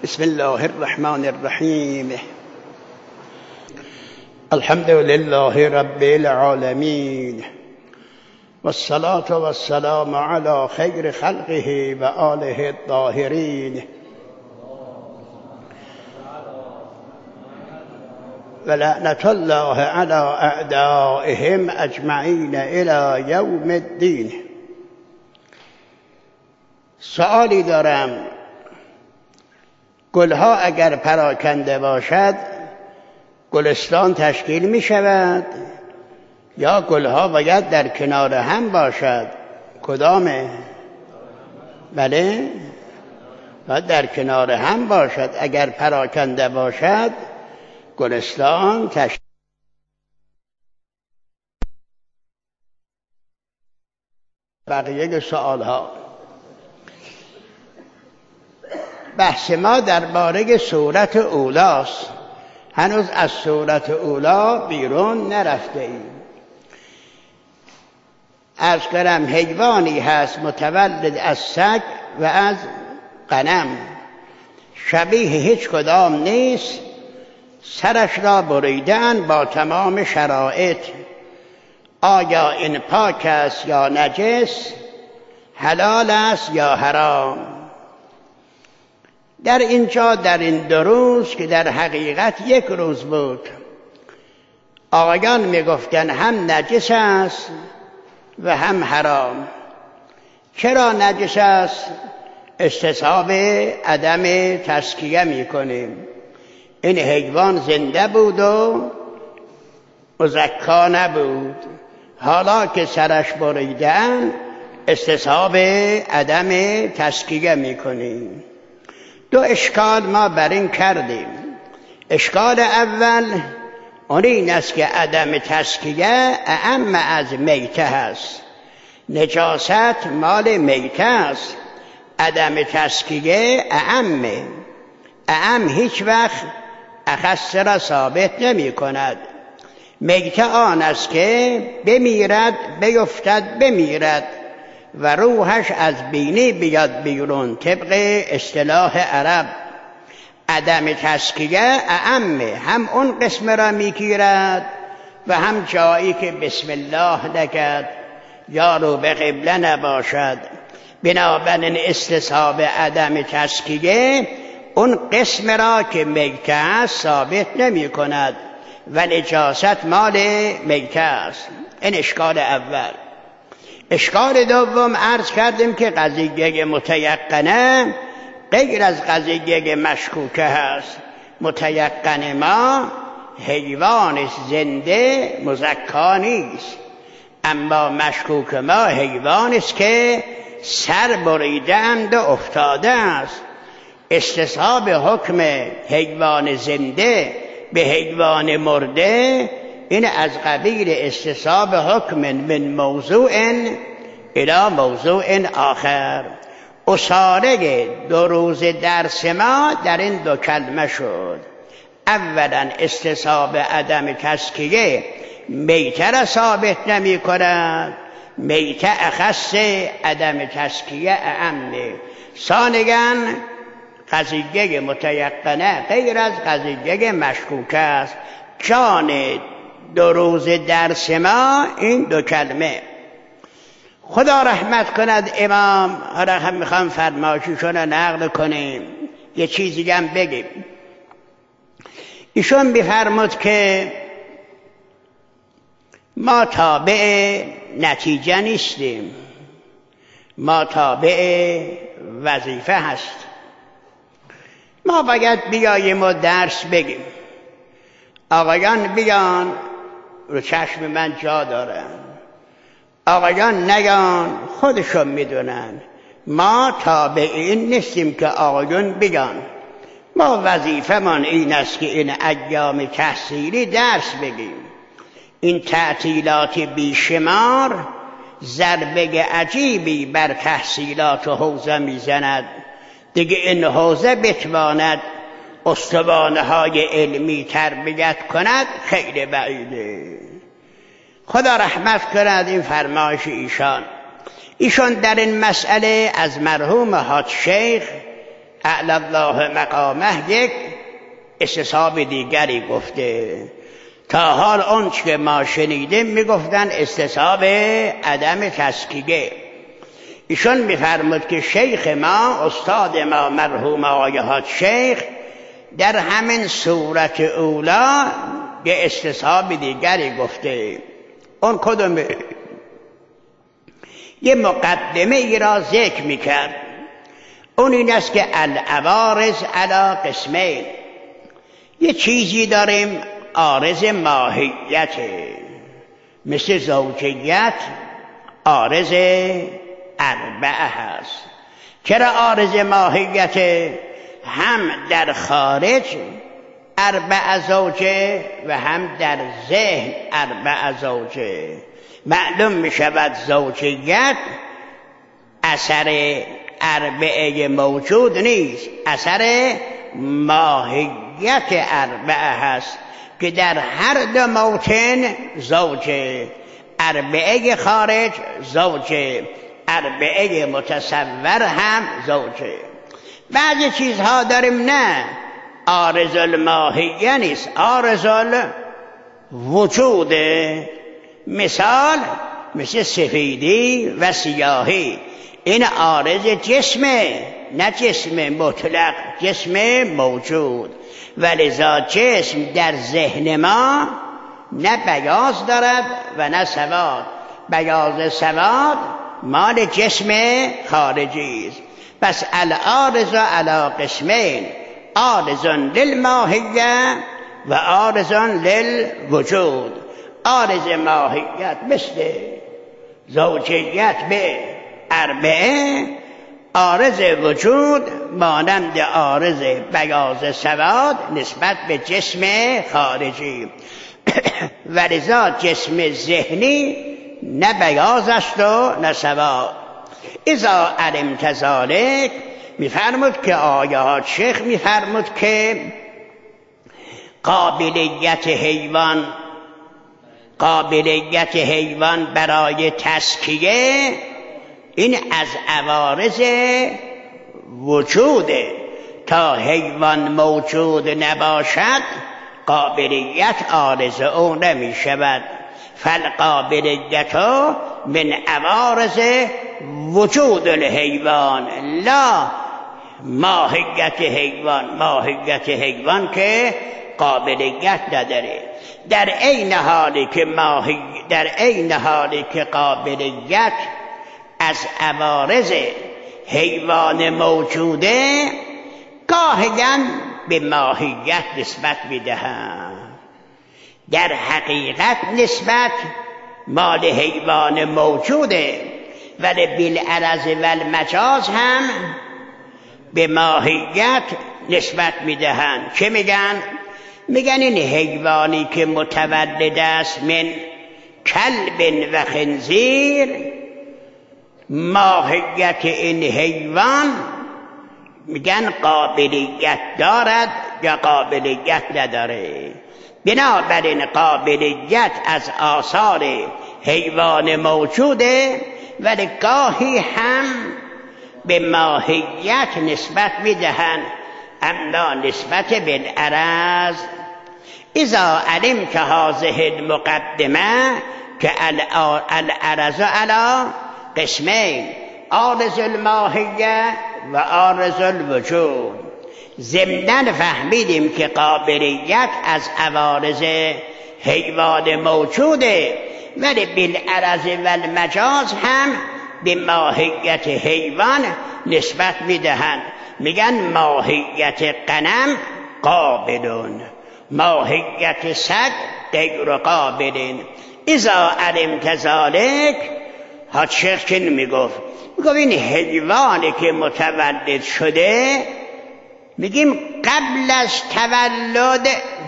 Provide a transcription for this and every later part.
بسم الله الرحمن الرحیم. الحمد لله رب العالمین والصلاة والسلام على خیر خلقه و آله الطاهرین و لعنت الله على اعدائهم اجمعین الی یوم الدین. سوالی دارم، گلها اگر پراکنده باشد گلستان تشکیل می شود یا گلها باید در کنار هم باشد؟ کدامه؟ بله، باید در کنار هم باشد. اگر پراکنده باشد گلستان تشکیل. بقیه سوال ها. بحث ما درباره صورت اولاست. هنوز از صورت اولا بیرون نرفته ایم. عرض کردم حیوانی هست متولد از سگ و از غنم، شبیه هیچ کدام نیست، سرش را بریدن با تمام شرایط. آیا این پاک است یا نجس؟ حلال است یا حرام؟ در اینجا در این 2 روز که در حقیقت 1 روز بود، آقایان میگفتن هم نجس است و هم حرام. چرا نجس است؟ استصحاب عدم تزکیه میکنیم. این حیوان زنده بود و مزکا نبود، حالا که سرش بریدن استصحاب عدم تزکیه میکنیم. 2 اشکال ما بر این کردیم. اشکال اول اون این است که عدم تزکیه اعم از میته هست. نجاست مال میته است، عدم تزکیه اعمه. اعم هیچ وقت اخص را ثابت نمی کند. میته آن است که بمیرد، بیفتد، بمیرد و روحش از بینی بیاد بیرون، طبق اصطلاح عرب. عدم تزکیه اعمه، هم اون قسم را میگیرد و هم جایی که بسم الله نکرد یا رو به قبله نباشد. بنابراین استصحاب عدم تزکیه اون قسم را که میته است ثابت نمی کند و نجاست مال میته است. این اشکال اول. اشکال دوم عرض کردیم که قضیه متیقنه غیر از قضیه مشکوکه هست. متیقن ما حیوان زنده مزکا نیست، اما مشکوک ما حیوان است که سر بریدند و افتاده است. استصحاب حکم حیوان زنده به حیوان مرده این از قبیل استصحاب حکم من موضوع الی موضوع آخر. اصاره 2 روز درس ما در این 2 کلمه شد. اولا استصحاب عدم تزکیه میته را ثابت نمی کند، میته اخص، عدم تزکیه اعمه. ثانیاً قضیه متیقنه غیر از قضیه مشکوک است. جان 2 روز درس ما این 2 کلمه. خدا رحمت کند امام، حالا هم میخوام فرمایششون رو نقل کنیم، یه چیزی هم بگیم. ایشون میفرمود که ما تابع نتیجه نیستیم، ما تابع وظیفه هست. ما باید بیاییم و درس بگیم. آقایان بیان، رو چشم من جا دارن. آقایان نیان، خودشون میدونن. ما تابع این نیستیم که آقایون بیان. ما وظیفه من این است که این ایام تحصیلی درس بگیم. این تعطیلات بیشمار ضربه عجیبی بر تحصیلات و حوزه میزند. دیگه این حوزه بتواند استوانه های علمی تربیت کند خیلی بعیده. خدا رحمت کند این فرمایش ایشان. ایشان در این مسئله از مرحوم حاج شیخ اعلی الله مقامه یک استصحاب دیگری گفته. تا حال آنچه که ما شنیدیم میگفتن استصحاب عدم تسکیه. ایشون میفرمود که شیخ ما، استاد ما مرحوم آقای حاج شیخ، در همین صورت اولا یه استصحاب دیگری گفته. اون کدومه؟ یه مقدمه ای را ذکر میکرد. اون این است که العوارض علی قسمین. یه چیزی داریم عارض ماهیت، مثل زوجیت عارض اربعه هست. چرا عارض ماهیت؟ هم در خارج اربع زوجه و هم در ذهن اربع زوجه. معلوم می شود زوجیت اثر اربعه موجود نیست، اثر ماهیت اربعه هست که در هر دو موطن زوجه، اربعه خارج زوجه، اربعه متصور هم زوجه. بعضی چیزها داریم نه عارض الماهیه نیست، عارض الوجوده. مثال مثل سفیدی و سیاهی، این عارض جسمه، نه جسم مطلق، جسم موجود. ولذا جسم در ذهن ما نه بیاض دارد و نه سواد. بیاض سواد مال جسم خارجی است. پس العارض علی قسمین، عارض للماهیه و عارض للوجود. عارض ماهیت مثل زوجیت به اربعه، عارض وجود مانند عارض بیاض سواد نسبت به جسم خارجی. ولذا جسم ذهنی نه بیاض است و نه سواد. اذا علمت ذلک، میفرمود که آیات شیخ میفرمود که قابلیت حیوان برای تزکیه این از عوارض وجوده. تا حیوان موجود نباشد قابلیت عارض او نمی شود. فالقابلیت من عوارض وجود الحیوان لا ماهیت حیوان. ماهیت حیوان که قابلیت نداره. در عین حالی که قابلیت از عوارض حیوان موجوده، گاهی‌اند به ماهیت نسبت میدهند. در حقیقت نسبت مال حیوان موجوده، ولی بالعرض و المجاز هم به ماهیت نسبت میدهند. چه میگن؟ میگن این حیوانی که متولد است من کلب و خنزیر، ماهیت این حیوان میگن قابلیت دارد یا قابلیت نداره. بنابراین قابلیت از آثار حیوان موجوده، ولی گاهی هم به ماهیت نسبت میدهند، اما نسبت بالعرض. اذا علمت هذه المقدمه که العرض علی قسمین، عارض الماهیه و عارض الوجود. ضمناً فهمیدیم که قابلیت از عوارض حیوان موجوده، ولی بالعرض و المجاز هم به ماهیت حیوان نسبت میدهند. میگن ماهیت غنم قابلون، ماهیت سگ غیر قابلین. اذا علمت ذلک، حاج شیخ چه میگفت؟ میگفت این حیوانی که متولد شده، میگیم قبل از تولد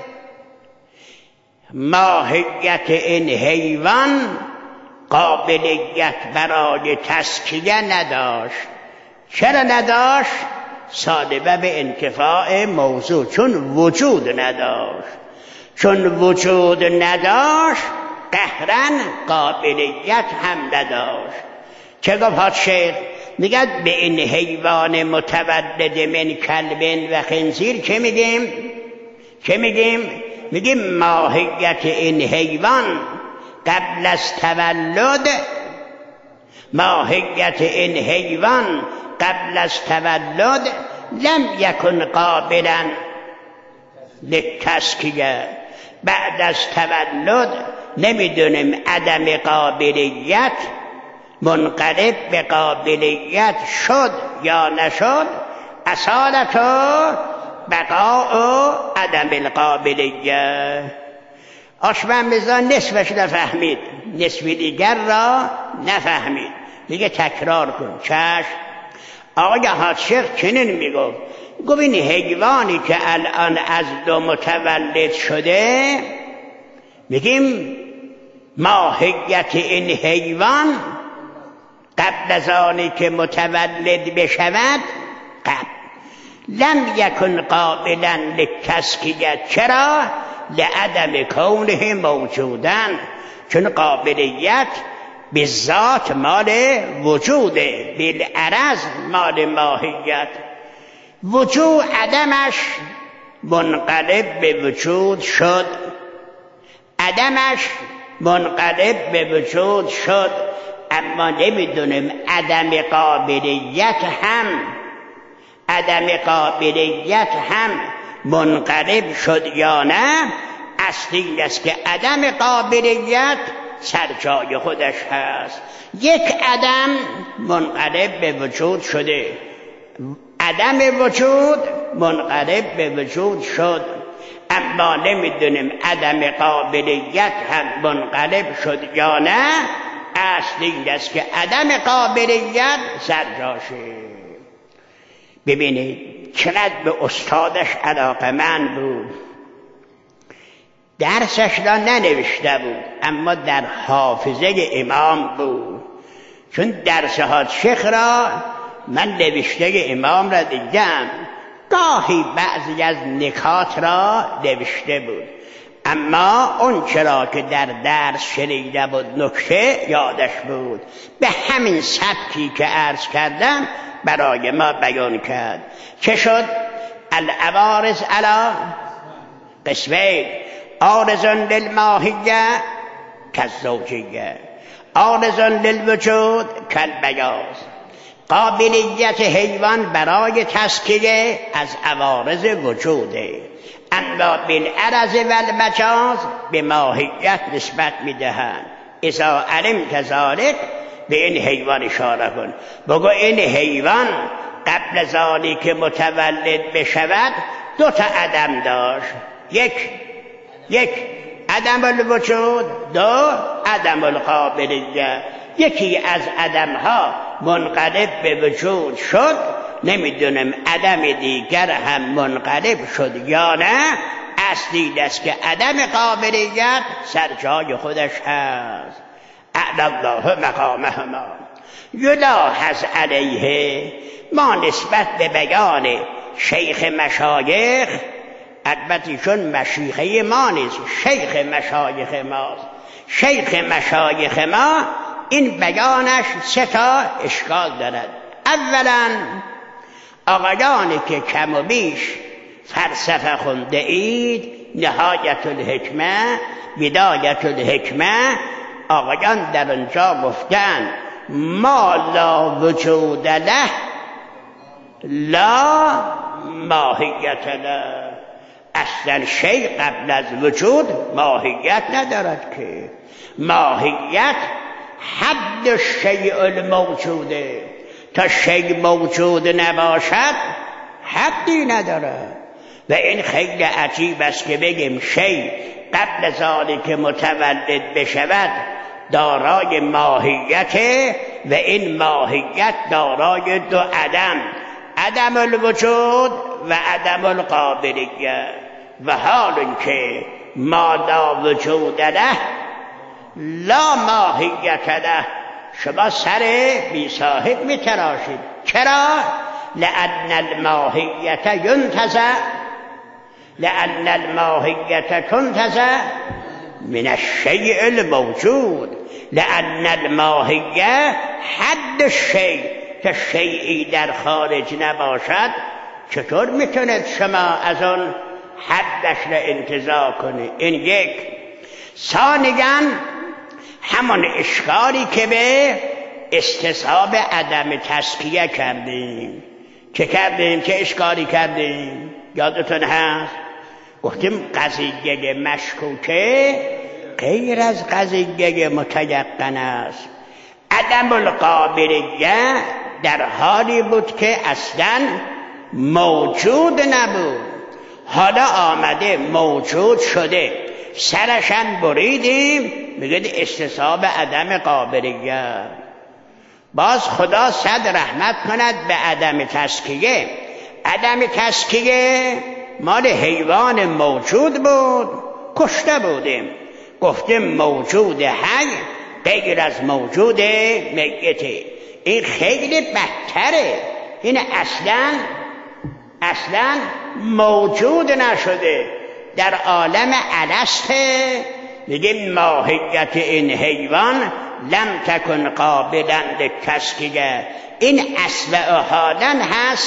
ماهیت این حیوان قابلیت برای تزکیه نداشت. چرا نداشت؟ سالبه به انتفاع موضوع، چون وجود نداشت. چون وجود نداشت قهرن قابلیت هم نداشت. چه گفت حاج شیخ؟ میگد به این حیوان متولد من کلب و خنزیر چه میگیم؟ میگیم ماهیت این حیوان قبل از تولد، ماهیت این حیوان قبل از تولد لم یکن قابلا للتزکیه، بعد از تولد نمیدونیم عدم قابلیت منقلب به قابلیت شد یا نشد، اصالت و بقاء و عدم القابلیت. آشوب میرزا نصفش نفهمید، نصف دیگر را نفهمید، دیگه تکرار کن. چشم. آقای حاج‌شیخ چنین میگفت، گفت این حیوانی که الان از دو متولد شده، میگیم ماهیت این حیوان قبل از آنی که متولد بشود قبل لم یکن قابلا للتزکیه. چرا؟ لعدم کونه موجودن، چون قابلیت به ذات مال وجوده، بالعرض مال ماهیت. وجود عدمش منقلب به وجود شد، عدمش منقلب به وجود شد، اما نمیدونیم عدم قابلیت هم منقلب شد یا نه. اصلی است که عدم قابلیت سر جای خودش هست. یک عدم منقلب به وجود شده، عدم وجود منقلب به وجود شد، اما نمیدونیم عدم قابلیت هم منقلب شد یا نه. اصلی است که عدم قابلیت سر جاشه. ببینید چقدر به استادش علاقه‌مند بود، درسش را ننوشته بود اما در حافظه امام بود. چون درس حاج‌شیخ را من نوشته امام را دیدم، گاهی بعضی از نکات را نوشته بود، اما اون چرا که در درس شنیده بود نکته یادش بود. به همین سبکی که عرض کردم برای ما بیان کرد. چه شد؟ العوارض علی قسمین، عارض للماهیه کالزوجیه، عارض للوجود کالبیاض. قابلیت حیوان برای تزکیه از عوارض وجوده، اما بالعرض و المجاز به ماهیت نسبت میدهند. اذا علمت ذلک، به این حیوان اشاره کن، بگو این حیوان قبل از آنی که متولد بشود دو تا عدم داشت، یک عدم الوجود، دو عدم القابلیت. یکی از عدم ها منقلب به وجود شد، نمیدونم عدم دیگر هم منقلب شد یا نه. اصلی است که عدم قابلیت سر جای خودش هست. اعلی الله مقامهما. یلاحظ علیه، ما نسبت به بیان شیخ مشایخ، البته چون مشیخه ما نیست، شیخ مشایخ ماست، شیخ مشایخ ما این بیانش سه تا اشکال دارد. اولا آقایانی که کم و بیش فلسفه خونده اید، نهایت الحکمه، بدایت الحکمه، آقایان در اونجا گفتن ما لا وجود له لا ماهیت له. اصلا شیء قبل از وجود ماهیت ندارد که. ماهیت حد الشیء الموجوده، تا شیء موجود نباشد حدی ندارد. و این خیلی عجیب است که بگیم شیء قبل از آنی که متولد بشود دارای ماهیت، و این ماهیت دارای دو عدم، عدم الوجود و عدم القابلیت. و حال که ما لا وجود له لا ماهیت له، شما سر بی صاحب می تراشید. چرا؟ لأن الماهیت ینتزع، لأن الماهیت تنتزع من الشیء الموجود، لأن الماهیه حد الشیء، که شیعی در خارج نباشد چطور میتونید شما از اون حدش را انتزاع کنید؟ این یک. ثانیاً همون اشکالی که به استصحاب عدم تزکیه کردیم. چه کردیم؟ چه اشکالی کردیم؟ یادتون هست؟ گفتیم قضیه مشکوکه غیر از قضیه متیقن است. عدم القابلیه در حالی بود که اصلا موجود نبود، حالا آمده موجود شده، سرشن بریدیم، میگه استصحاب عدم قابلیه. باز خدا صد رحمت کند به عدم تزکیه. عدم تزکیه مال حیوان موجود بود، کشته بودیم، گفتیم موجود حی غیر از موجود میته. این خیلی بدتره. این اصلا موجود نشده، در عالم السته. میگه ماهیت این حیوان لم تکن قابلا للتزکیه. این اسوأ حالا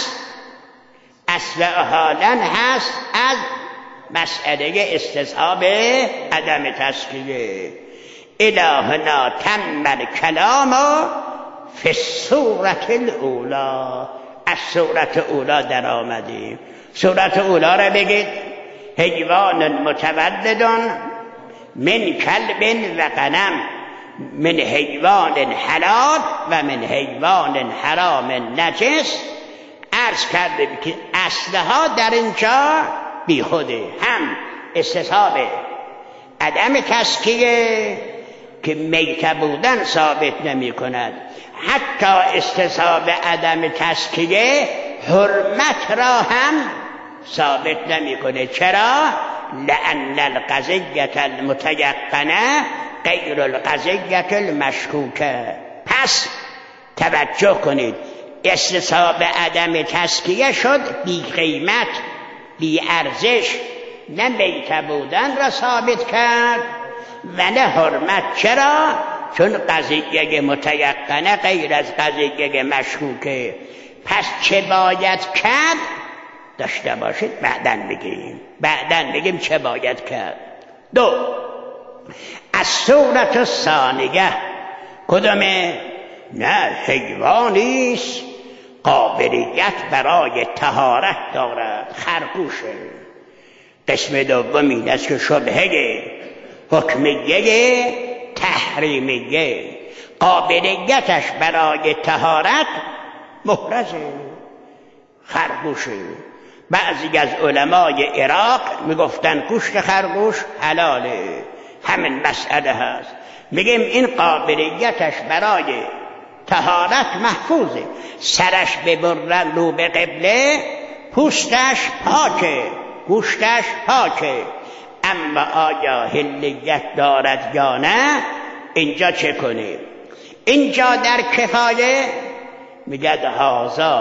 هست از مسئله استصحاب عدم تزکیه. الهنا تم الکلام فی الصورة الاولی. از صورت اولا در آمدیم. صورت اولا را بگید: حیوان متولد من کلب و غنم، من حیوان حلال و من حیوان حرام نجس. عرض کردیم که اصلها در اینجا بیخوده، هم استصحاب عدم تزکیه که میته بودن ثابت نمی کند، حتی استصحاب عدم تزکیه حرمت را هم ثابت نمی کنه. چرا؟ لأن القضیة المتیقنه غیر القضیة المشکوکه. پس توجه کنید، استصحاب عدم تزکیه شد بی قیمت، بی ارزش، نه میته بودن را ثابت کرد و نه حرمت. چرا؟ چون قضیه متیقنه غیر از قضیه مشکوکه. پس چه باید کرد؟ داشته باشید، بعدن بگیم چه باید کرد. دو، از صورت ثانیه کدومه؟ نه، حیوانیست قابلیت برای طهارت دارد، خرگوشه. قسم دوم این است که شبهه حکمیه تحریمیه، قابلیتش برای طهارت محرزه، خرگوشه. بعضی از علمای عراق میگفتن گوشت خرگوش حلاله. همین مسئله هست. میگیم این قابلیتش برای طهارت محفوظه. سرش ببرن رو به قبله، پوستش پاکه، گوشتش پاکه. اما آیا حلیت دارد یا نه؟ اینجا چه کنیم؟ اینجا در کفایه میگد هازا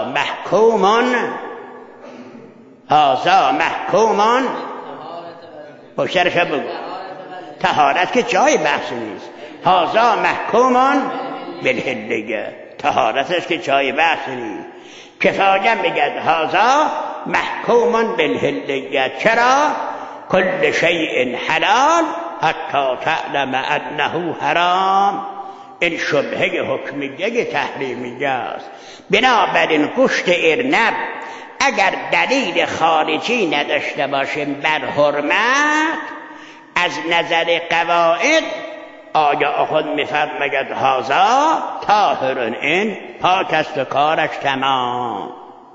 محکومون پشترش بگو. طهارت که جای بحث نیست. هازا محکومون بالحلیه، طهارتش که جای بحث نیست. کفایه میگد هازا محکومون بالحلیه. چرا؟ کل شیء حلال حتی تعلم انه حرام. این شبهه حکمیه تحریمیه است. بنابراین گوشت ارنب اگر دلیل خارجی نداشته باشیم بر حرمت، از نظر قواعد آیا آخوند میفرماید هازا طاهرون، این پاک است و کارش تمام.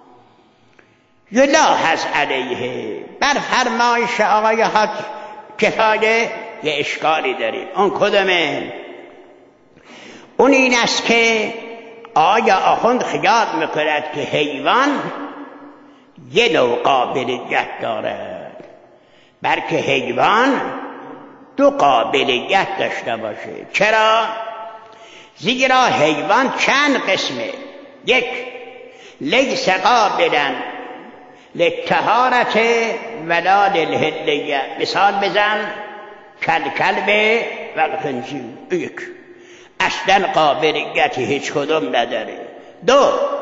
یلاحظ علیه، بر فرمایش آقای حاج کفایه یه اشکالی داریم. اون کدومه؟ اون این است که آیا آخوند خیال میکند که حیوان یه نوع قابلیت دارد، بلکه حیوان دو قابلیت داشته باشه. چرا؟ زیرا حیوان چند قسمه. یک، لیس قابلا للطهارت ولا للحلیه. مثال بزن: کلب و الخنزیر. یک، اصلا قابلیت هیچ کدوم نداره. دو،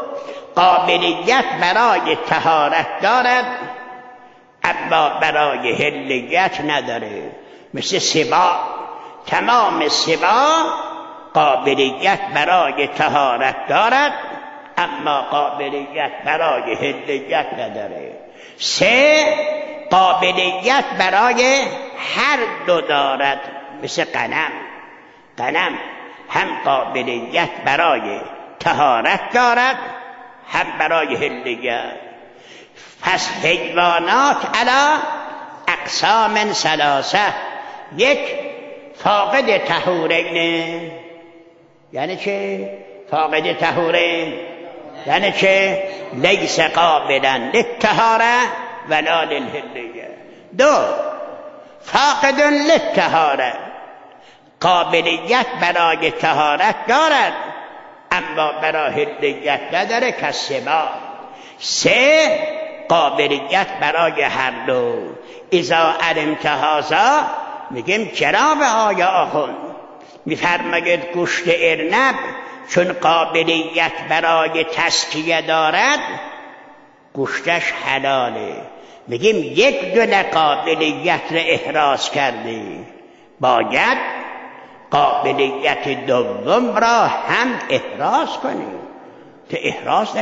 قابلیت برای طهارت دارد اما برای حلیت نداره. مثل سباع، تمام سباع قابلیت برای طهارت دارد اما قابلیت برای حلیت نداره. 3 قابلیت برای هر دو دارد. مثل غنم هم قابلیت برای طهارت دارد هم برای حلیت. پس حیوانات علی اقسام 3، یک فاقد طهورین. یعنی چه فاقد طهورین؟ یعنی چه لیس قابلا للطهاره ولا للحلیه. 2 فاقد للطهاره، قابلیت برای طهارت دارد اما برای حلیت نداره که سباع. 3 قابلیت برای هر دو. اذا علمت هذا، میگیم جناب آقای آخوند میفرماید گوشت ارنب چون قابلیت برای تسکیه دارد گوشتش حلاله. میگیم یک دونه قابلیت را احراز کردی، باید قابلیت دوم را هم احراز کنی. تو احراز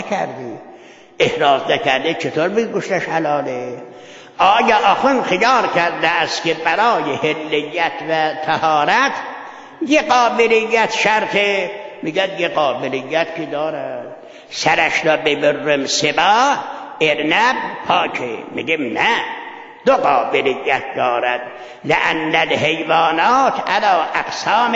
نکردی چطور بگی گوشتش حلاله؟ آیا آخوند خیال کرده است که برای حلیت و طهارت یه قابلیت شرطه؟ میگه یه قابلیت که دارد، سرش را ببرم سباع ارنب پاکه. میگیم نه، 2 قابلیت دارد. لأن الحیوانات علی اقسام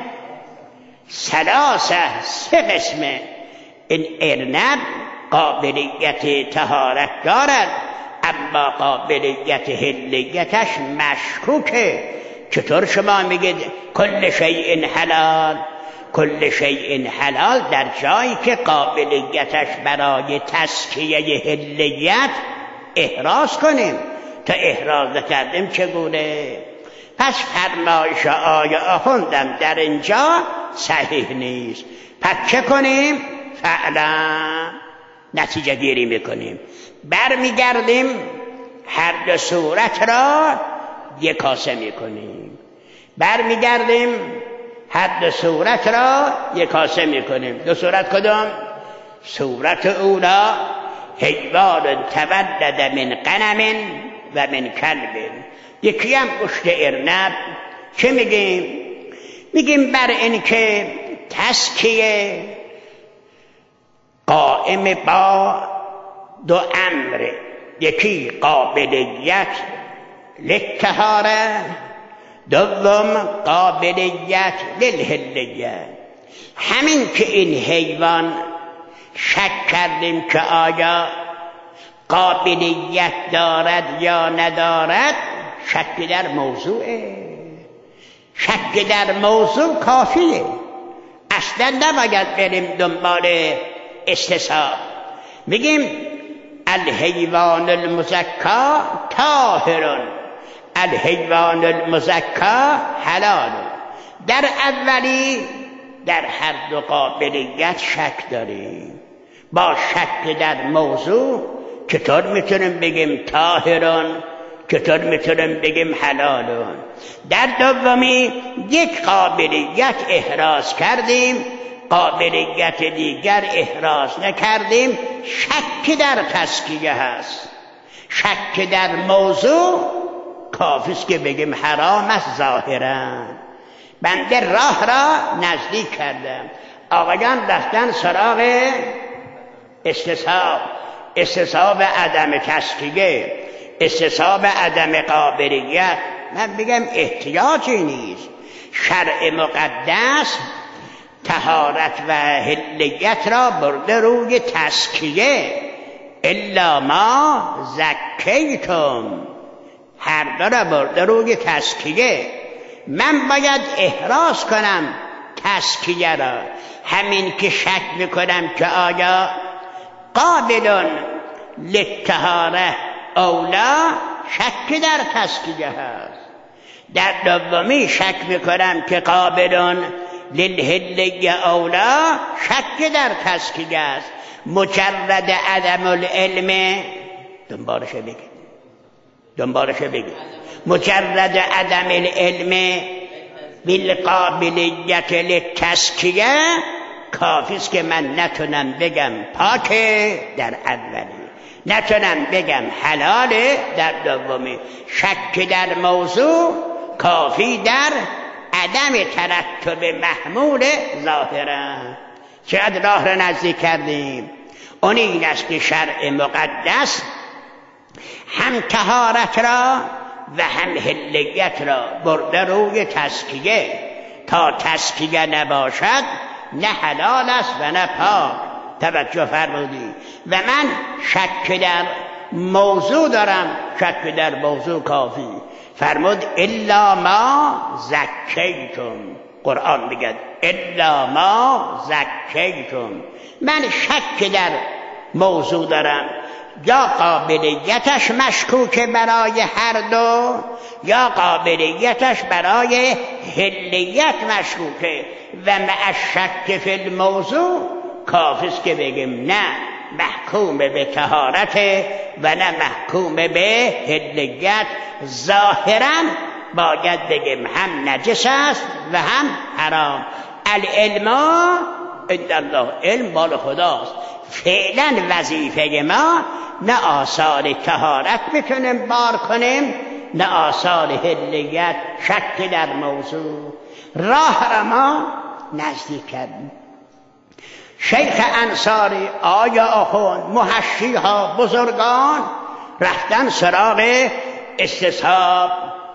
3، 3 قسمه. این ارنب قابلیت طهارت دارد اما قابلیت حلیتش مشکوکه. چطور شما میگید کل شیء حلال؟ کل شیء حلال در جایی که قابلیتش برای تسکیه حلیت احراز کنیم. تا احراز نکردیم چگونه؟ پس فرمایش آقای آخوندم در اینجا صحیح نیست. پس چه کنیم؟ فعلا نتیجه گیری میکنیم، برمیگردیم هر دو صورت را یک کاسه میکنیم. هر دو صورت را یک کاسه میکنیم. 2 صورت کدام؟ صورت اولا حیوان تولد من غنم و من کلب. یکی هم گوشت ارنب. چه میگیم؟ میگیم بر این که تسکیه قائم با 2 امر، یکی قابلیت للطهاره، دوم قابلیت للحلیه. همین که این حیوان شک کردیم که آیا قابلیت دارد یا ندارد، شک در موضوعه. شک در موضوع کافیه، اصلا نباید بریم دنبال استصحاب. میگیم الحیوان المزکا طاهر، الحیوان المزکا حلال. در اولی در هر 2 قابلیت شک داریم. با شک در موضوع چطور میتونیم بگیم طاهرون، چطور میتونیم بگیم حلالون؟ در دومی یک قابلیت احراز کردیم، قابلیت دیگر احراز نکردیم. شک در تسکیه هست. شک در موضوع کافیست که بگیم حرام است ظاهرا. بنده راه را نزدیک کردم، آقایان رفتن سراغ استصحاب عدم تسکیه، استصحاب عدم قابلیت. من بگم احتیاجی نیست. شرع مقدس طهارت و حلیت را برده روی تسکیه. الا ما زکیتم، هر دو را برده روی تسکیه. من باید احراز کنم تسکیه را. همین که شک میکنم که آیا قابل للطهاره اولا، شک در تسکیه هست. در دومی شک میکنم که قابل للحلیه اولا، شک در تسکیه است. مجرد عدم العلم، دنبالش بگید مجرد عدم العلم بالقابلیت للتزکیه کافیست که من نتونم بگم پاکه در اولی، نتونم بگم حلاله در دومی. شک در موضوع کافی در عدم ترتب محمول ظاهره. چقدر راه را نزدیک کردیم. اون این است که شرع مقدس هم طهارت را و هم حلیت را برده روی تزکیه. تا تزکیه نباشد نه حلال است و نه پاک. توجه فرمودی. و من شک در موضوع دارم، شک در موضوع کافی. فرمود الا ما زکیتم، قرآن میگه الا ما زکیتم. من شک در موضوع دارم، یا قابلیتش مشکوکه برای هر دو، یا قابلیتش برای حلیت مشکوکه. و مع الشک فی الموضوع کافیست که بگیم نه محکوم به طهارت و نه محکوم به حلیت. ظاهرا باید بگیم هم نجس است و هم حرام. العلم عند الله، علم مال خداست. فعلا وظیفه ما نه آثار طهارت میتونیم بار کنیم نه آثار حلیت. شک در موضوع راه را ما نزدیک کردیم. شیخ انصاری، آیا آخوند، محشی ها، بزرگان رفتن سراغ استصحاب.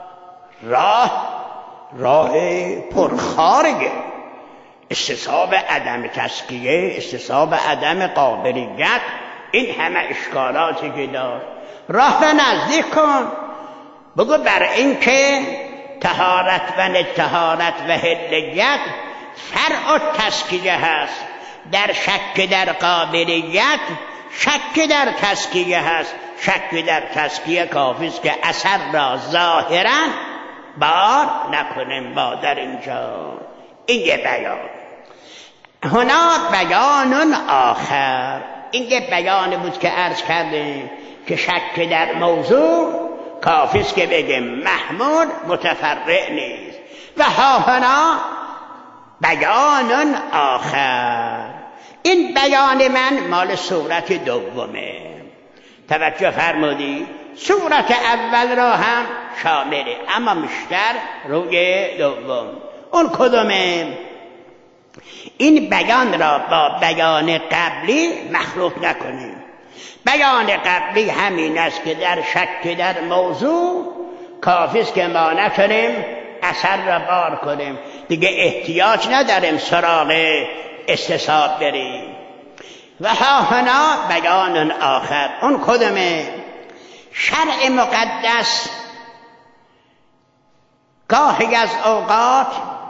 راه پرخارگه، استصحاب عدم تزکیه، استصحاب عدم قابلیت، این همه اشکالاتی که دار. راه را نزدیک کن، بگو بر این که طهارت و نطهارت و حلیت فرع تزکیه هست. در شک در قابلیت شک در تزکیه هست. شک در تزکیه کافیست که اثر را ظاهرا بار نکنیم. با در اینجا این یه بیان. هنا بیان آخر، این یه بیان بود که عرض کردیم که شک در موضوع کافیست که بگیم محمول متفرع نیست. و ها هنا بیان آخر، این بیان من مال صورت دومه. توجه فرمودی؟ صورت اول را هم شامله اما بیشتر روی دوم. اون کدومه؟ این بیان را با بیان قبلی مخلوط نکنیم. بیان قبلی همین است که در شک در موضوع کافیست که ما نکنیم اثر را بار کنیم، دیگه احتیاج نداریم سراغ استصحاب بریم. و ها هنا بیان آخر، اون کدومه؟ شرع مقدس گاهی از اوقات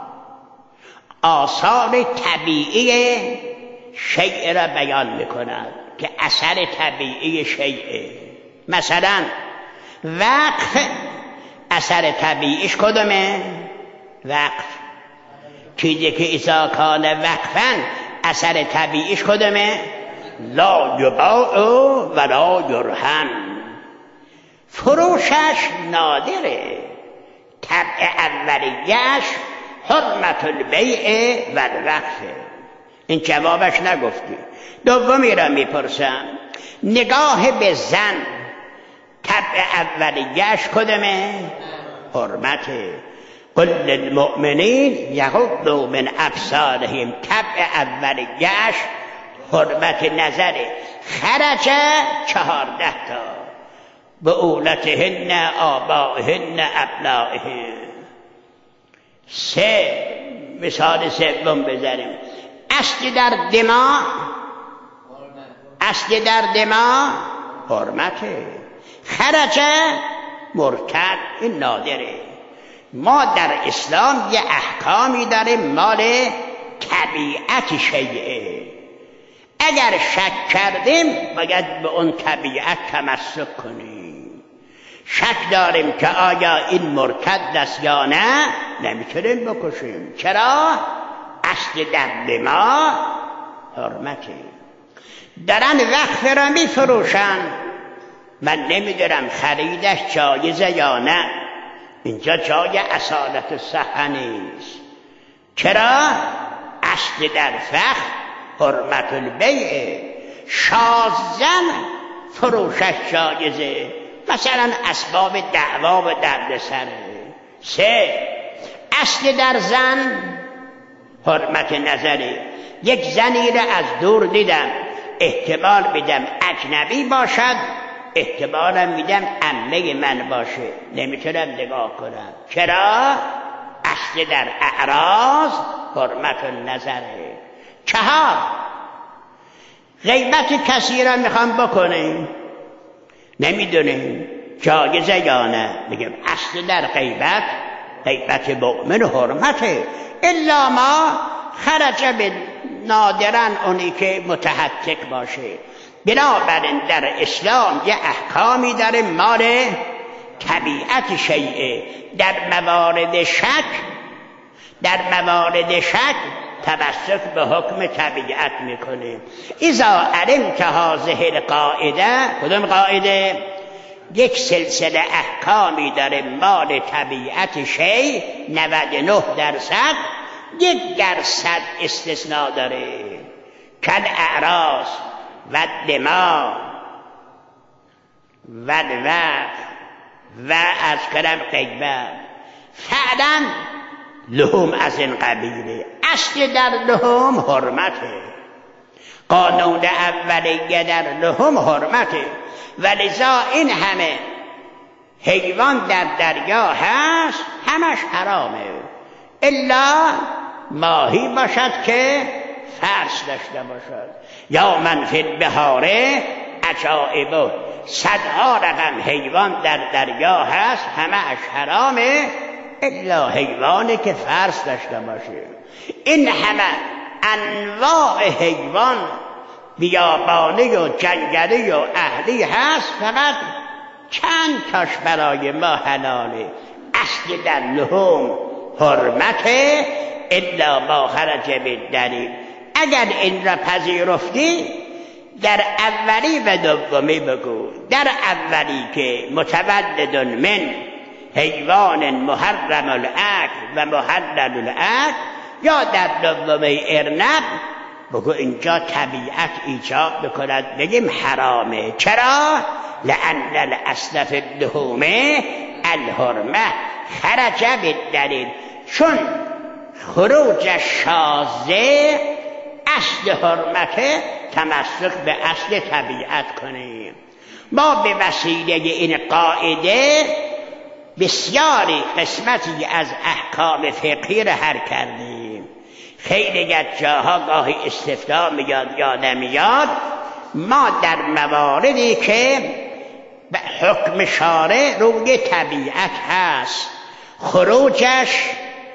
آثار طبیعی شیء را بیان میکند که اثر طبیعی شیء. مثلا وقف اثر طبیعیش کدومه؟ وقف چیزی که اذا کان وقفا اثر طبیعیش کدومه؟ لا یباع ولا یرهن. فروشش نادره، طبع اولیش حرمت البیع و الوقف. این جوابش نگفتی. دومی را میپرسم، نگاه به زن طبع اولیش کدومه؟ حرمته. قل للمؤمنین یغضوا من ابصارهم، طبع اولیش حرمت نظره. خرج 14 تا بعولتهن آبائهن ابنائهن. 3 مثال سوم بذاریم، اصل در دماغ حرمته. خرج مرتد، این نادره. ما در اسلام یه احکامی داریم مال طبیعت شیعه. اگر شک کردیم باید به اون طبیعت تمسک کنیم. شک داریم که آیا این مرتد است یا نه، نمیتونیم بکشیم. چرا؟ اصل در دماغ حرمته. دارن وقف را می فروشن. من نمیدونم خریدش جایزه یا نه. اینجا جای اصالت صحه نیست. چرا؟ اصل در فقه حرمت البیع، شازن فروشش جایزه، مثلا اسباب دعوا و دردسره. 3 اصل در زن حرمت نظره. یک زنی را از دور دیدم، احتمال میدم اجنبی باشد، احتمالم میدم عمه من باشه، نمیتونم نگاه کنم. چرا؟ اصل در اعراض حرمت النظره. 4 غیبت کسی را میخوام بکنیم، نمیدونیم جایزه یا نه، میگم اصل در غیبت مؤمن حرمته، الا ما خرج به نادرا، اونی که متحقق باشه. بنابراین در اسلام یه احکامی داره مال طبیعت شیعه. در موارد شک تمسک به حکم طبیعت میکنه. اذا علمت هذه القاعده، کدوم قاعده؟ یک سلسله احکامی داره مال طبیعت شیء 99%، 1% استثناء داره. کل اعراض و دماء و الوقف و از کلم غیبت. فعلا لحوم از این قبیله. اصل در لحوم حرمته، قانون اولیه در لحوم حرمته، ولذا این همه حیوان در دریا هست همش حرامه، الا ماهی باشد که فرس داشته باشد. یا من فی البحار عجائب، 100 رقم حیوان در دریا هست همش حرامه، الا حیوانی که فرس داشته باشه. این همه انواع حیوان بیابانی و جنگلی و اهلی هست، فقط چند تاش برای ما حلاله. اصل در لحوم حرمته، الا ما خرج بالدلیل. اگر این را پذیرفتی در اولی و دومی بگو. در اولی که متولد من حیوان محرم الاکل و محلل الاکل، یا در دومی ارنب بگو اینجا طبیعت ایجاب بکند بگیم حرامه. چرا؟ لأن الاصل فی اللحوم الحرمه خرج بالدلیل، چون خروج شاذه اصل حرمته، تمسک به اصل طبیعت کنیم. ما به وسیله این قاعده بسیاری قسمتی از احکام فقهی را حل کردیم. خیلی از جاها گاهی استفتاء میاد یا نمیاد، ما در مواردی که حکم شارع روی طبیعت هست، خروجش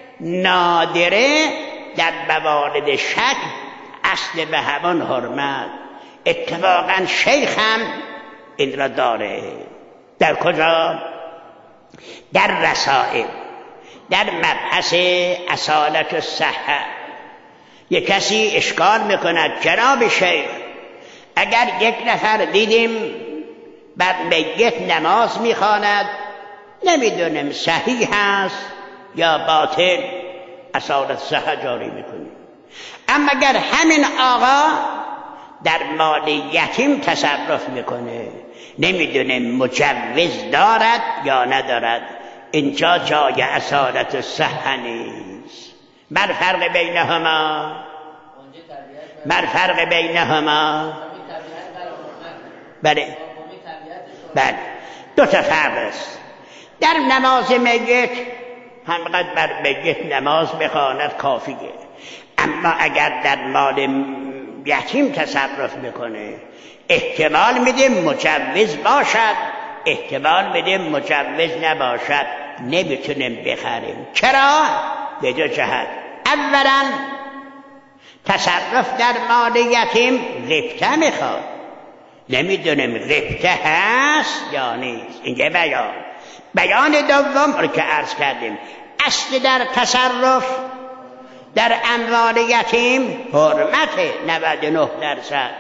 نادره، در موارد شک اصل به همان حرمت. اتفاقا شیخ هم این را داره. در کجا؟ در رسائل، در مبحث اصالت الصحه. یک کسی اشکال میکند جناب شیخ، اگر یک نفر دیدیم بر میت نماز میخواند، نمیدونیم صحیح هست یا باطل، اصالت صحه جاری میکنیم. اما اگر همین آقا در مال یتیم تصرف میکنه، نمیدونیم مجوز دارد یا ندارد، اینجا جای اصالت الصحه نیست. ما فرق بینهما؟ بله دو تا فرق است. در نماز میت همقدر بر میت نماز بخواند کافیه، اما اگر در مال یتیم تصرف میکنه، احتمال میدیم مجوز باشد، احتمال میدیم مجوز نباشد، نمیتونیم بخریم. چرا؟ به دو جهت. اولا تصرف در مال یتیم غبطه میخواد، نمیدونیم غبطه هست یا نیست. اینجا بیان دوم رو که عرض کردیم، اصل در تصرف در اموال یتیم حرمت 99%،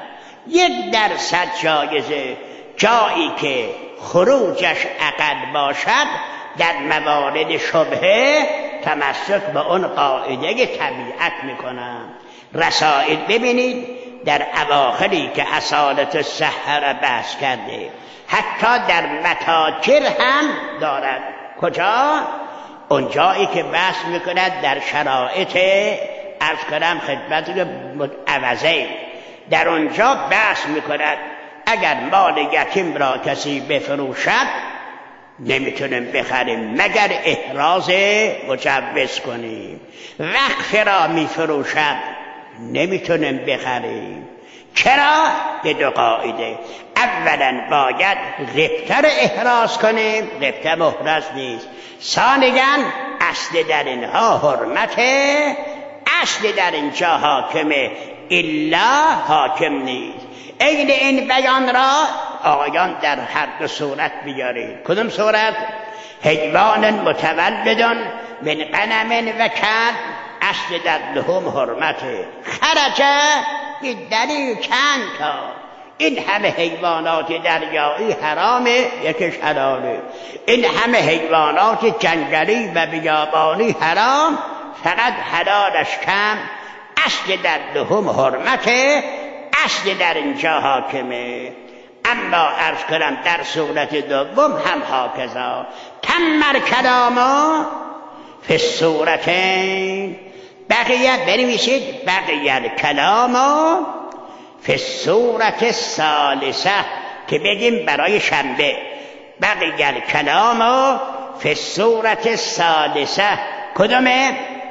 1% جایزه، جایی که خروجش اقل باشد در موارد شبهه تمسک به اون قاعده طبیعت میکنم. رسائل ببینید در اواخری که اصالت الصحه را بحث کرده، حتی در متاجر هم دارد. کجا؟ اون جایی که بحث میکند در شرایط عرض کنم خدمت عوضه، در اونجا بحث میکند اگر مال یتیم را کسی بفروشد نمیتونیم بخریم مگر احراز مجوز کنیم. وقف را میفروشد نمیتونیم بخریم. چرا؟ به 2 قاعده. اولا باید غبطه را احراز کنیم، غبطه محرز نیست. ثانیاً اصل در اینها حرمته، اصل در اینجا حاکمه، الا حاکم نیست. عین این بیان را آقایان در هر 2 صورت بیارید. کدوم صورت؟ حیوان متولد من غنم و کد، اصل در لحوم حرمته، خرجه به دلیل چند تا. این همه حیوانات دریایی حرامه، یکیش حلاله. این همه حیوانات جنگلی و بیابانی حرام، فقط حلالش کم. اصل در لحوم حرمته، اصل در اینجا حاکمه. اما عرض کنم در صورت دوم هم هاکذا. تمر کلاما فی الصورتین، بقیه بنویسید بقیه کلاما فی الصورت الثالثه، که بگیم برای شنبه. بقیه کلاما فی الصورت الثالثه کدومه؟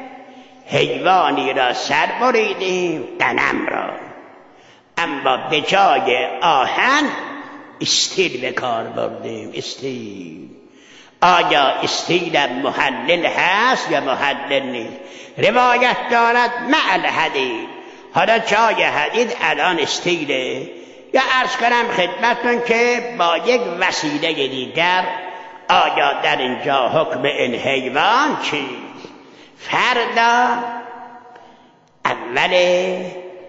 حیوانی را سر بریدیم، غنم را، اما به جای آهن استیل به کار بردیم. استیل، آیا استیل محلل هست یا محلل نیست؟ روایت دارد مع الحدید. حالا جای حدید الان استیله. یا عرض کنم خدمتون که با یک وسیله دیگر، آیا در اینجا حکم این حیوان چیست؟ فردا اول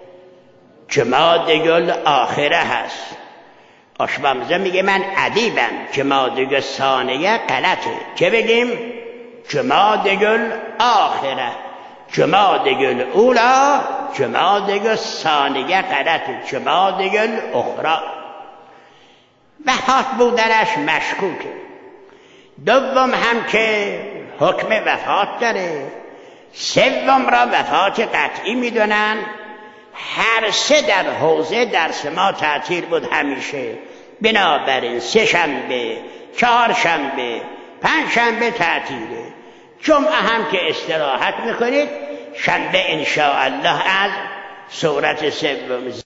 جمادی الاخره هست. آشبامزه میگه من ادیبم، جمادی ثانیه غلطه. چه بگیم؟ جمادی الاخره، جمادی الاولا، جمادی ثانیه غلطه، جمادی الاخره. وفات بودنش مشکوکه. دوم هم که حکم وفات داره. سوم را وفات قطعی میدونن. هر 3 در حوزه درس ما تعطیل بود همیشه. بنابراین 3 شنبه، 4 شنبه، 5 شنبه تعطیله. جمعه هم که استراحت میکنید. شنبه انشاءالله از صورت سوم